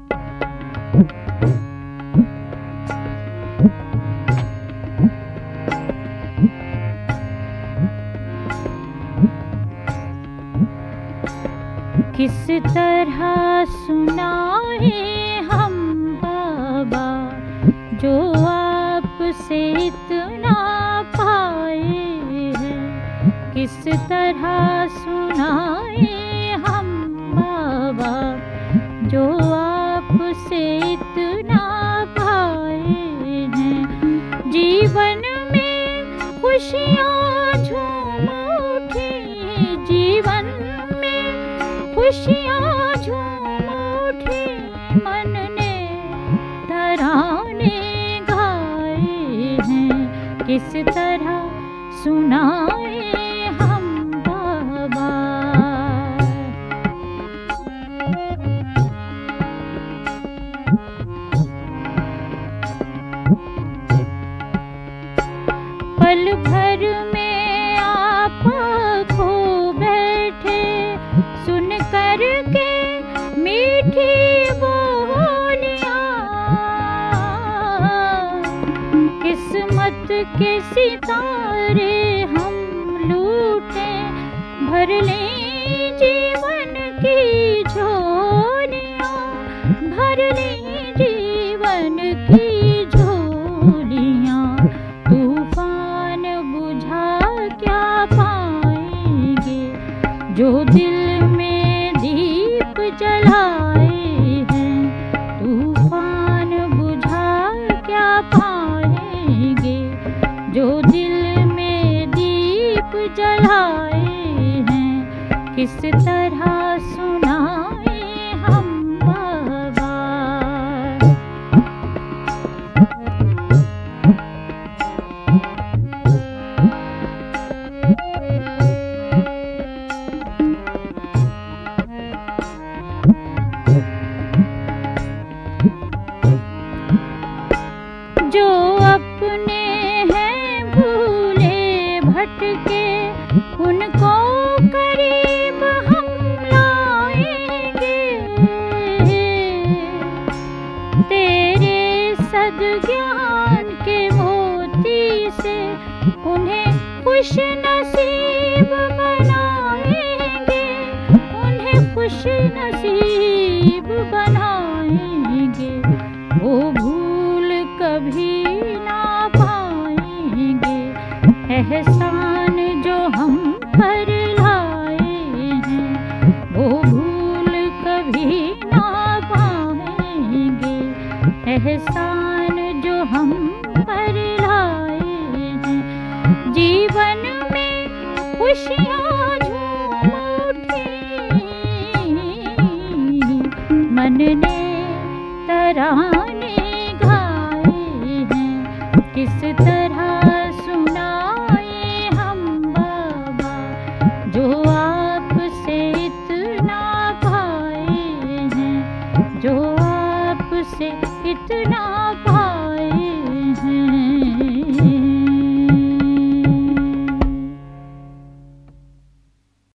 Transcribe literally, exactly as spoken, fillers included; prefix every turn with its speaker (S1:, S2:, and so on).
S1: किस तरह सुनाए हम बाबा जो आपसे इतना पाए हैं। किस तरह सुनाए हम बाबा जो आपसे इतना पाए हैं। जीवन में खुशियाँ झूम उठी, जीवन में खुशियाँ झूम उठी, मन ने तराने गाए हैं। किस तरह सुनाए हम बाबा। पल भर में आप खो बैठे, सुन कर के मीठी बोलियां। किस्मत के सितारे हम लूटे, भर लें जीवन की झोलियां, भर लें जीवन की झोलियां। तूफान बुझा क्या पाएंगे जो दिल में दीप जलाए हैं। तूफान बुझा क्या पाएंगे जो दिल में दीप जलाए हैं। किस तरह सुनाए हम बाबा। जो अपने हैं भूले भटके, उनको करीब हम लाएंगे। तेरे सद्ज्ञान के मोती से उन्हें खुश नसीब बनाएंगे, उन्हें खुश नसीब बनाएंगे। वो भूल कभी ना पाएंगे एहसान जो हम पर लाए हैं। वो भूल कभी ना पाएंगे एहसान जो हम पर लाए हैं। जीवन में खुशियाँ झूम उठी, मन ने तराने गाए हैं। किस तरह